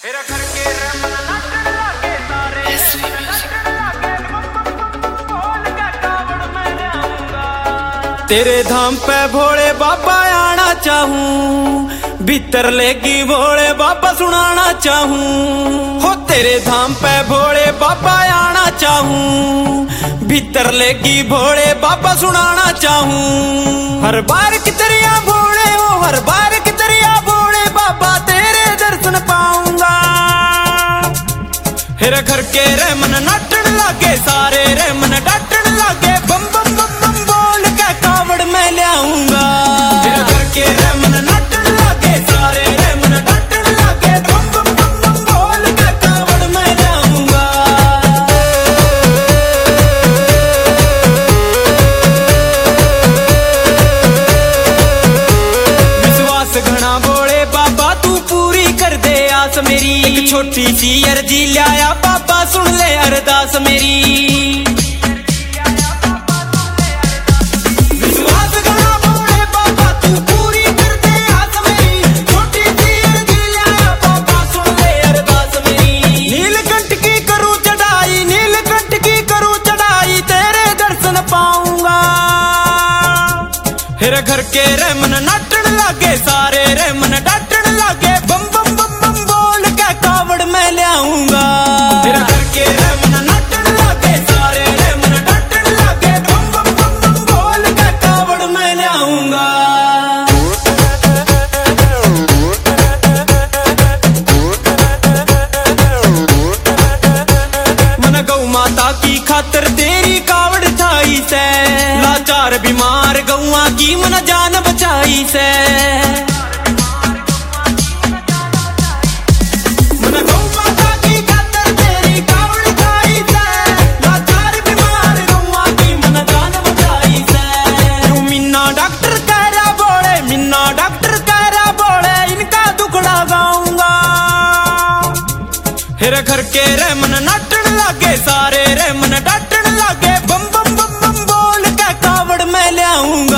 तेरे धाम पे भोले बाबा आना चाहूं, भीतर लेगी भोले बाबा सुनाना चाहूं। हो तेरे धाम पे भोले बाबा आना चाहूं, भीतर लेगी भोले बाबा सुनाना चाहूं। हर बार की दरिया भोले हो, हर बार की दरिया भोले बाबा तेरे दर्शन पाऊंगा। हेरा घर के रे मन नाटन लागे, सारे रे मन डाटन लागे, बम बम बम बम बोल के कावड़ में ले आऊंगा। हेरा घर के रे मन नाटन लागे, सारे रे मन डाटन लागे, बम बम बम बम बोल के कावड़ में ले आऊंगा। विश्वास घना बोले बाबा तू पूरी कर दे आस मेरी, एक छोटी सी अर्जी लाया बाबा सुन ले अरदास मेरी। विश्वास घना बोले बाबा तू पूरी कर दे आस मेरी, छोटी सी अर्जी लाया बाबा सुन ले अरदास मेरी। नीलकंठ की करूं चढ़ाई, नीलकंठ की करूं चढ़ाई, तेरे दर्शन पाऊंगा। हेरा घर के रे मन नाटन लागे, सारे रे मन डाटन लागे, बम बम बम बम बोल के कावड़ में ले आऊंगा। तेरा घर के रे मन नाटन लागे, सारे रे मन डाटन लागे, बम बम बम बम बोल के कावड़ में ले आऊंगा। मन गौ माता की खातिर तेरी कावड़ छाई से, लाचार बीमार गौआ की मन जान बचाई से। मन गौ माता की खातिर तेरी कावड़ छाई से, लाचार बीमार गौआ की मन जान बचाई से। तू मिन्ना डॉक्टर कह रहा बोले, मिन्ना डॉक्टर कह रहा बोले, इनका दुखड़ा गाऊंगा। हेरा घर के रे मन नाटन लागे, सारे रे मन डाटन लागे, बम बम बम बम बोल के कावड़ में ले आऊंगा।